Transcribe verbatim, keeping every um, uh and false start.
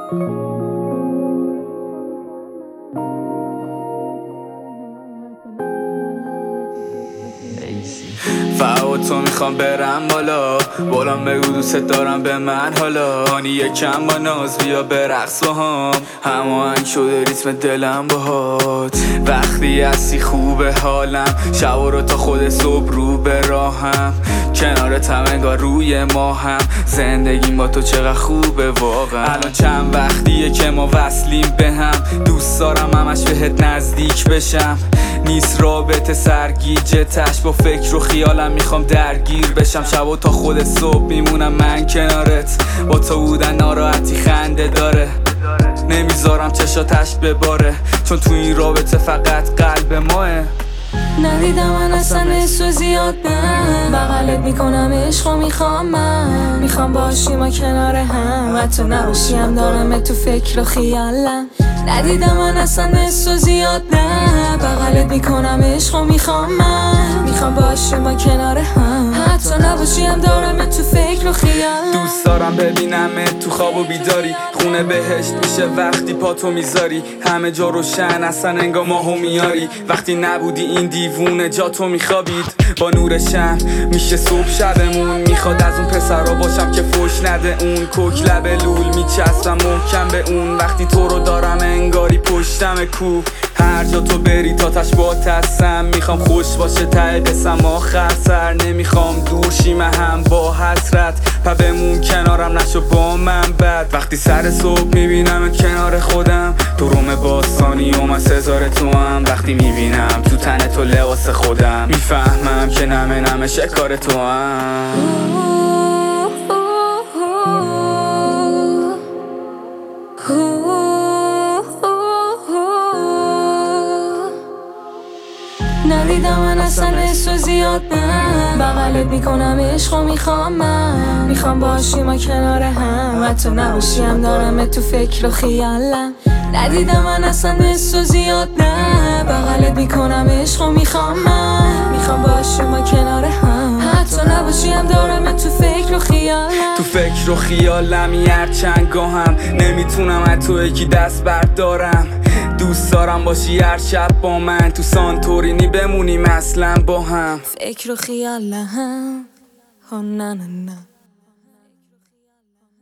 فعلا تو میخوام برم بالا بولم بگو دوست دارم به من حالا آنی یکم با ناز بیا برقص با هم هماهنگ شده ریتم دلم باهات وقتی هستی خوبه حالم شب رو تا خود صبح رو به راهم کنارت هم انگار روی ماهم زندگیم با تو چقدر خوبه واقعا الان چند وقتیه که ما وصلیم به هم دوست دارم همش بهت نزدیک بشم نیست رابطه سرگیجه تش با فکر و خیالم میخوام درگیر بشم شب تا خود صبح میمونم من کنارت با تو بودن ناراحتی خنده داره نمیذارم چشاتش بباره چون تو این رابطه فقط قلب ماه ندیدم من اصلا حسو زیاد نه بغلت میکنم عشقو میخوام من میخوام باشی ما کنار هم و تو نباشی هم دارم تو فکر و خیالم ندیدم من اصلا حسو زیاد نه بغلت میکنم عشقو میخوام من میخوام باشی ما کنار هم حتی نباشی هم دارم تو فکر و خیالم دوست دارم ببینمت تو خواب و بیداری خونه بهشت میشه وقتی پاتو میذاری همه جا روشن اصلا انگار ماهو میاری وقتی نبودی این دیوونه جا تو میخوابید با نور شم میشه صبح شبمون میخواد از اون پسرا باشم که فوش نده اون کوک لب لول میچسبم محکم به اون وقتی تو رو دارم انگاری پشتم کو هر جا تو بری تا تش با ترسم میخوام خوش باشه ته قسم آخر سر نمیخوام دور شیم هم با حسرت پا بمون کنارم نشو با من بد وقتی سر صبح میبینم کنار خودم تو روم باستانی و من سزار تو هم وقتی میبینم تو تن تو لباس خودم میفهمم که نمه نمه شکار تو هم ندیدم من اصلا حسو زیاد نه بغلت میکنم عشقو میخوام من میخوام باشی ما کنار هم و تو نباشی هم دارم تو فکر و خیالم ندیدم من اصلا حسو زیاد نه بغلت میکنم عشقو میخوام من میخوام باشی ما کنار هم حتی نباشی هم دارم تو فکر و خیالم تو فکر و خیالم یه چند گاهم نمیتونم از تو یکی دست بردارم دوست دارم باشی هر شب با من تو سانتورینی بمونیم اصلا با هم فکر و خیالم ها نه نه نه